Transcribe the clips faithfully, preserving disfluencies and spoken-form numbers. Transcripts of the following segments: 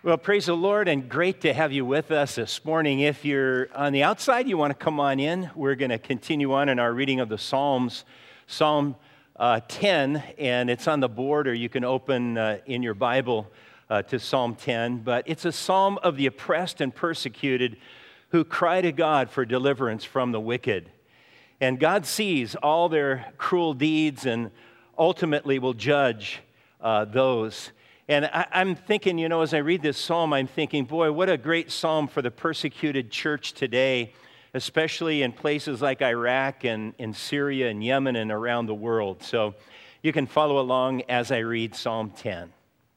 Well, praise the Lord, and great to have you with us this morning. If you're on the outside, you want to come on in. We're going to continue on in our reading of the Psalms, Psalm uh, ten, and it's on the board, or you can open uh, in your Bible uh, to Psalm ten. But it's a psalm of the oppressed and persecuted who cry to God for deliverance from the wicked. And God sees all their cruel deeds and ultimately will judge uh, those. And I, I'm thinking, you know, as I read this psalm, I'm thinking, boy, what a great psalm for the persecuted church today, especially in places like Iraq and in Syria and Yemen and around the world. So you can follow along as I read Psalm ten.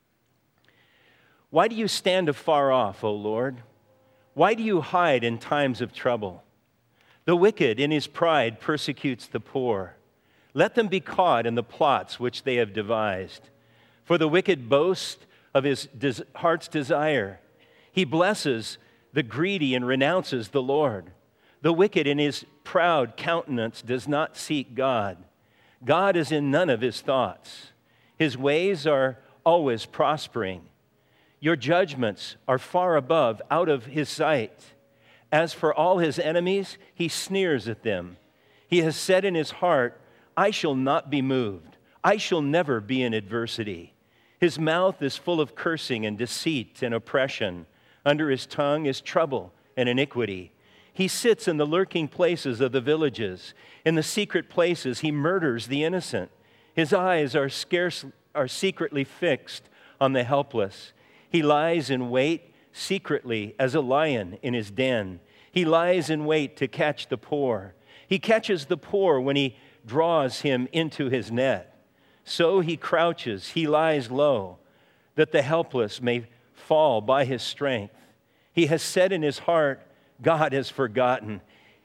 Why do you stand afar off, O Lord? Why do you hide in times of trouble? The wicked in his pride persecutes the poor. Let them be caught in the plots which they have devised. For the wicked boasts of his des- heart's desire. He blesses the greedy and renounces the Lord. The wicked in his proud countenance does not seek God. God is in none of his thoughts. His ways are always prospering. Your judgments are far above, out of his sight. As for all his enemies, he sneers at them. He has said in his heart, I shall not be moved. I shall never be in adversity. His mouth is full of cursing and deceit and oppression. Under his tongue is trouble and iniquity. He sits in the lurking places of the villages. In the secret places he murders the innocent. His eyes are scarce are secretly fixed on the helpless. He lies in wait secretly as a lion in his den. He lies in wait to catch the poor. He catches the poor when he draws him into his net. So he crouches, he lies low, that the helpless may fall by his strength. He has said in his heart, God has forgotten.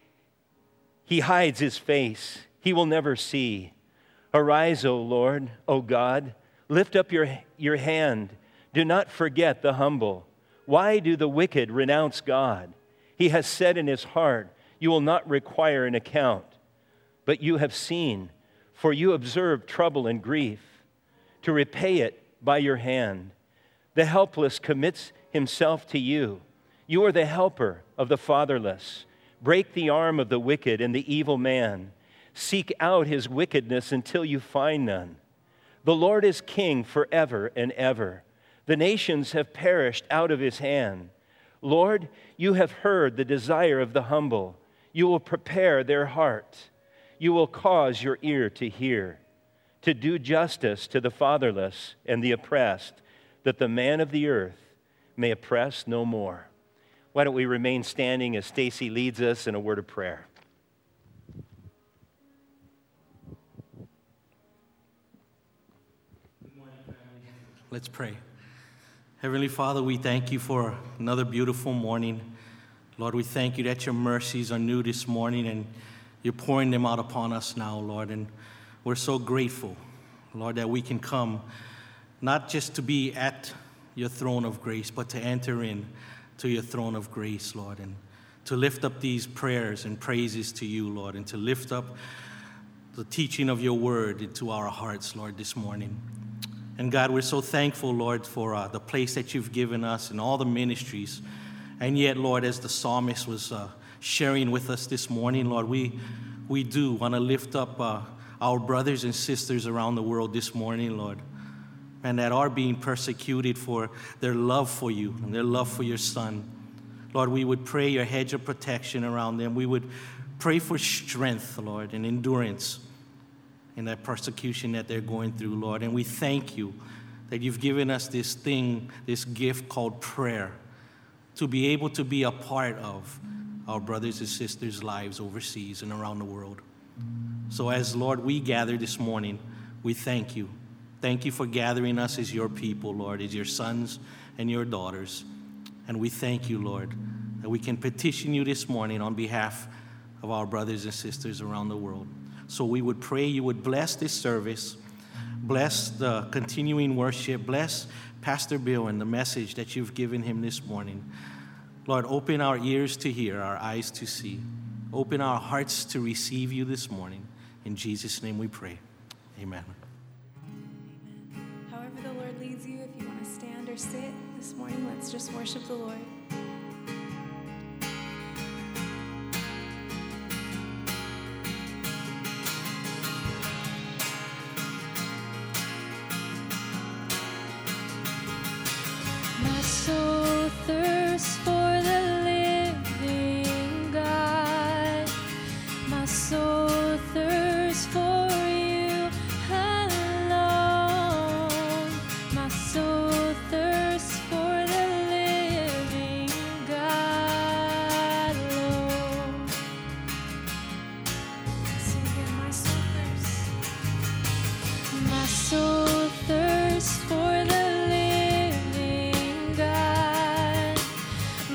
He hides his face, he will never see. Arise, O Lord, O God, lift up your, your hand. Do not forget the humble. Why do the wicked renounce God? He has said in his heart, you will not require an account. But you have seen, for you observe trouble and grief, to repay it by your hand. The helpless commits himself to you. You are the helper of the fatherless. Break the arm of the wicked and the evil man. Seek out his wickedness until you find none. The Lord is king forever and ever. The nations have perished out of his hand. Lord, you have heard the desire of the humble. You will prepare their heart. You will cause your ear to hear, to do justice to the fatherless and the oppressed, that the man of the earth may oppress no more. Why don't we remain standing as Stacy leads us in a word of prayer? Good morning, family. Let's pray. Heavenly Father, we thank you for another beautiful morning. Lord, we thank you that your mercies are new this morning, and you're pouring them out upon us now, Lord, and we're so grateful, Lord, that we can come not just to be at your throne of grace, but to enter in to your throne of grace, Lord, and to lift up these prayers and praises to you, Lord, and to lift up the teaching of your word into our hearts, Lord, this morning. And God, we're so thankful, Lord, for uh, the place that you've given us and all the ministries. And yet, Lord, as the psalmist was uh, sharing with us this morning, Lord, we we do want to lift up uh, our brothers and sisters around the world this morning, Lord, and that are being persecuted for their love for you and their love for your Son. Lord, we would pray your hedge of protection around them. We would pray for strength, Lord, and endurance in that persecution that they're going through, Lord. And we thank you that you've given us this thing, this gift called prayer, to be able to be a part of our brothers and sisters' lives overseas and around the world. So as, Lord, we gather this morning, we thank you. Thank you for gathering us as your people, Lord, as your sons and your daughters. And we thank you, Lord, that we can petition you this morning on behalf of our brothers and sisters around the world. So we would pray you would bless this service, bless the continuing worship, bless Pastor Bill and the message that you've given him this morning. Lord, open our ears to hear, our eyes to see. Open our hearts to receive you this morning. In Jesus' name we pray. Amen. However the Lord leads you, if you want to stand or sit, this this morning. Let's just worship the Lord. My soul thirsts for the living God. My soul thirsts for you alone. My soul thirsts for the living God alone. Sing again, my soul thirsts. My soul thirsts for the living God.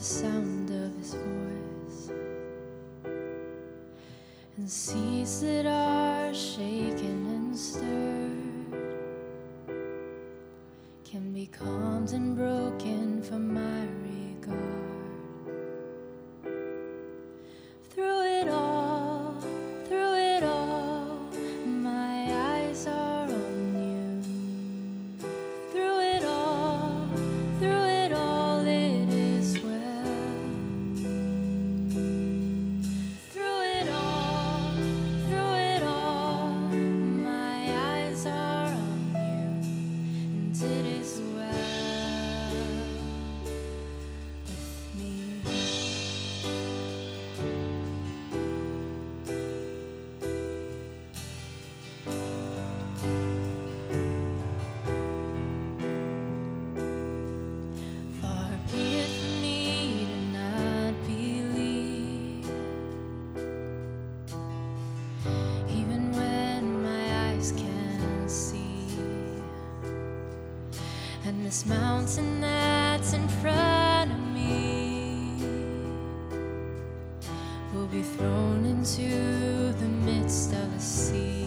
the sound of his voice, and seas that are shaken and stirred can be calmed and broken for my regard. Through it all, through it all, my eyes are on you. Through it all, through it all, it is well. Through it all, through it all, my eyes are on you, and it is well with me. Far be it from me to not believe, even when my eyes can't see. And this mountain that's in front of me will be thrown into the midst of the seas.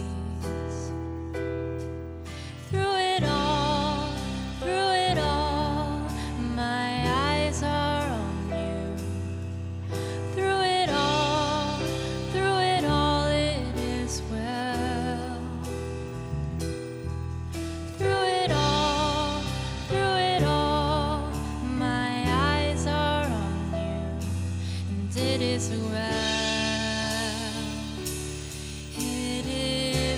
Through it all, through it all, my eyes are on you. Through it all, through it all, it is well. Through it all, through it all, my eyes are on you, and it is well. It is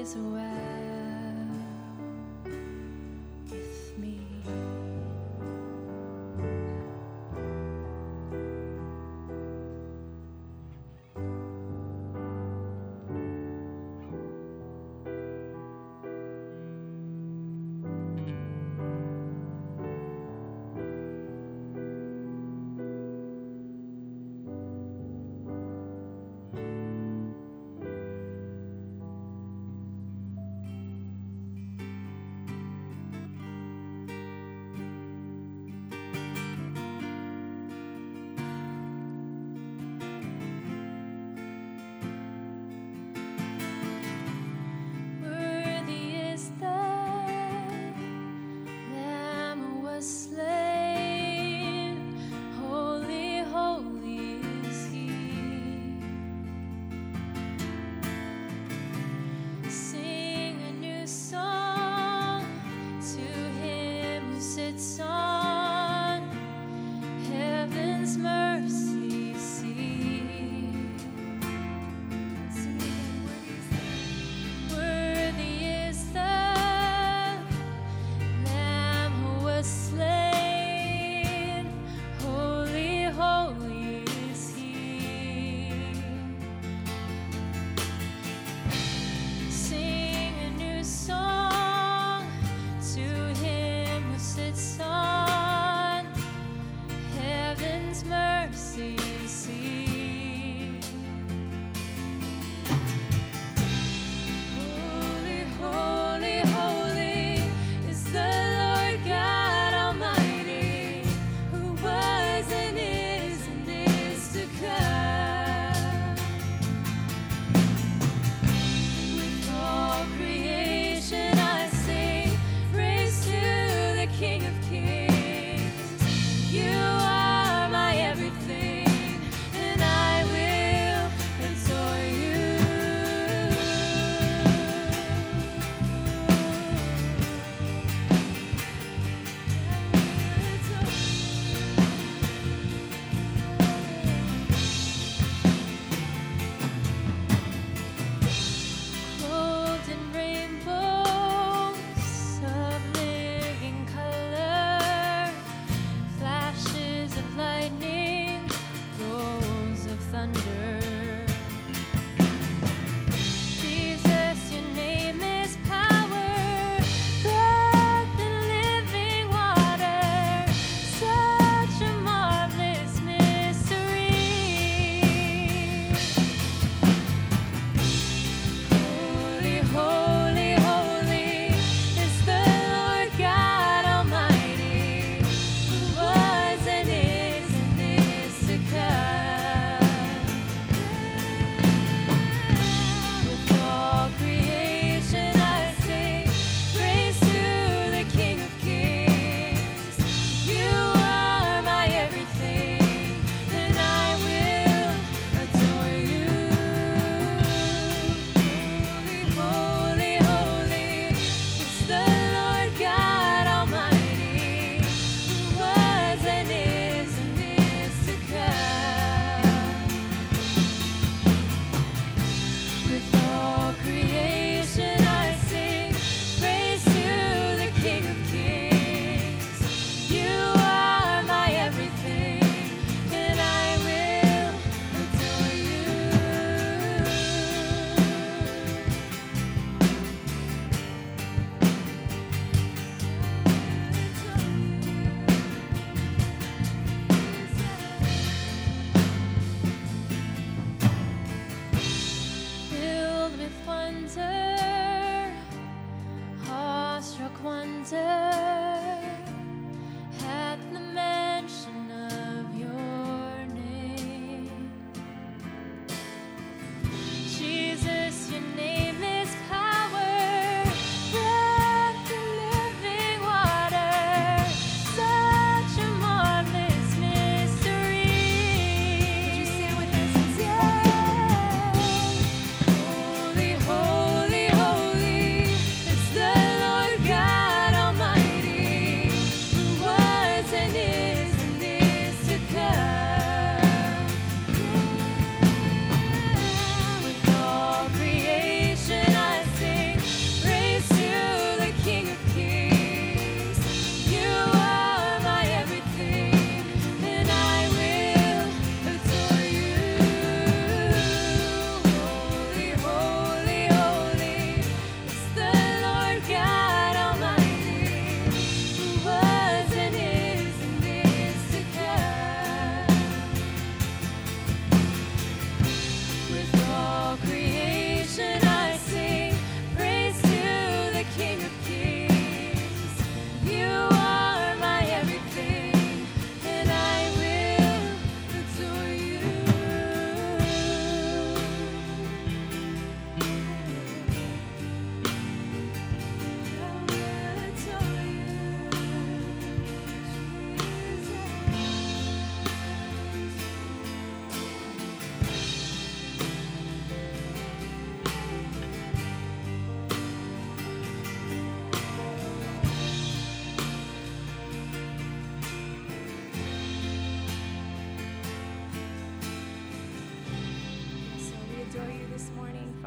is well with me.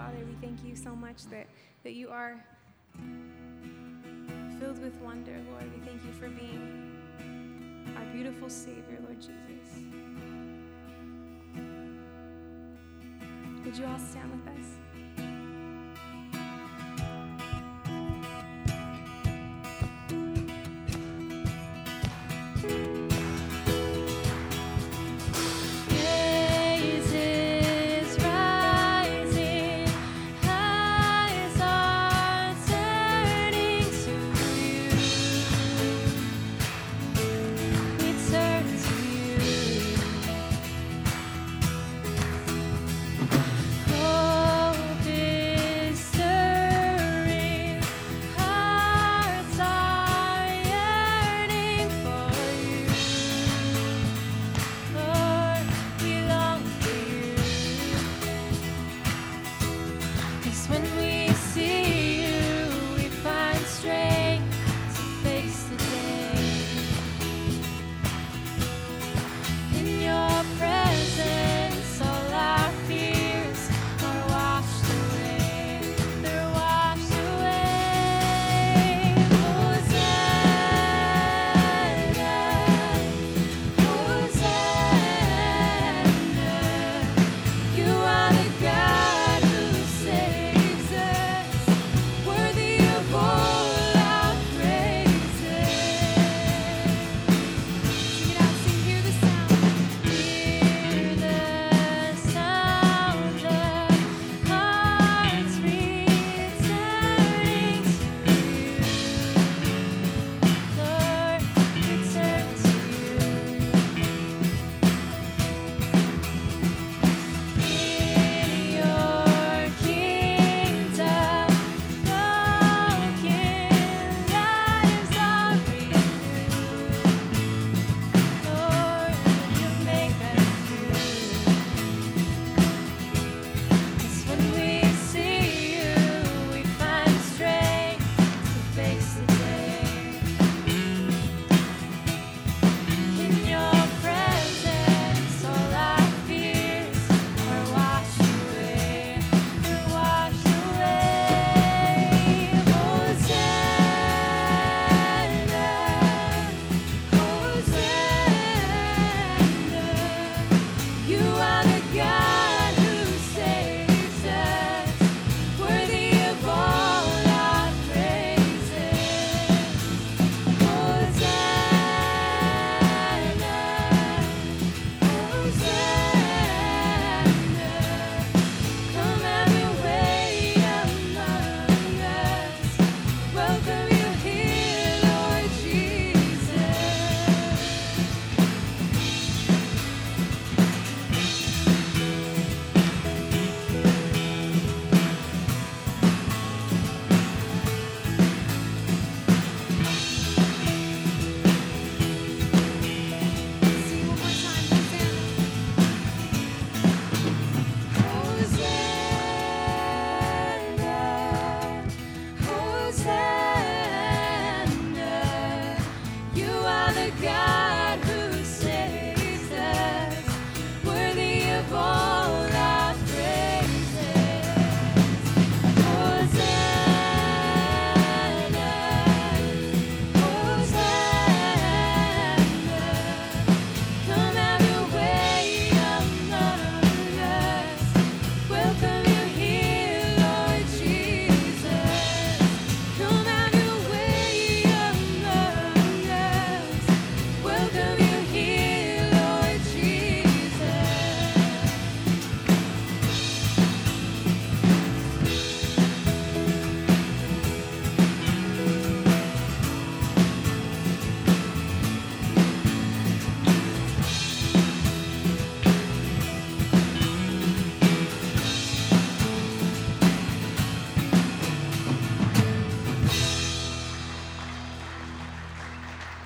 Father, we thank you so much that, that you are filled with wonder, Lord. We thank you for being our beautiful Savior, Lord Jesus. Would you all stand with us?